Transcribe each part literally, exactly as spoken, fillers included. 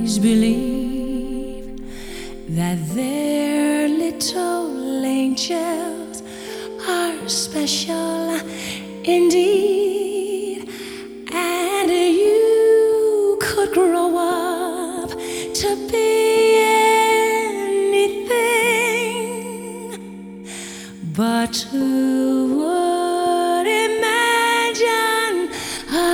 always believe that their little angels are special indeed, and you could grow up to be anything, but who would imagine a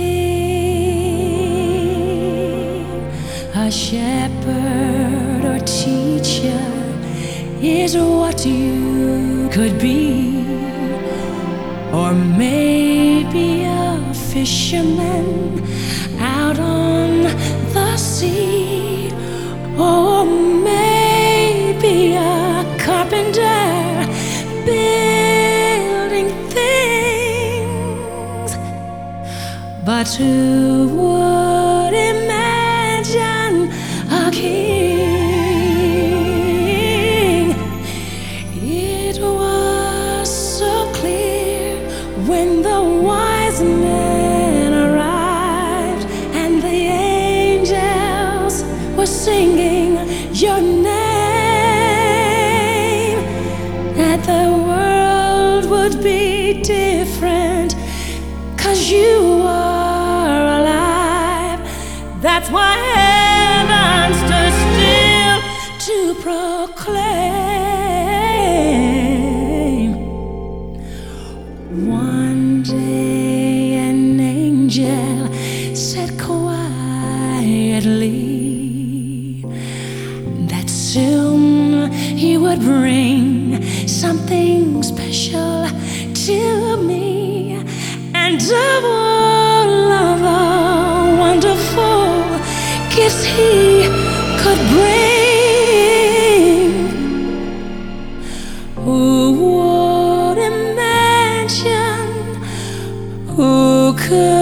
king, a shepherd or teacher is what you could be, or maybe a fisherman out on the sea, or maybe a carpenter building things. But who would imagine a king? It was so clear when the wise men arrived and the angels were singing your name, that the world would be different, 'cause you are alive. That's why heaven stood still to proclaim. One day an angel said quietly that soon he would bring something special to me, and of all of the wonderful gifts he could bring, who would imagine, who could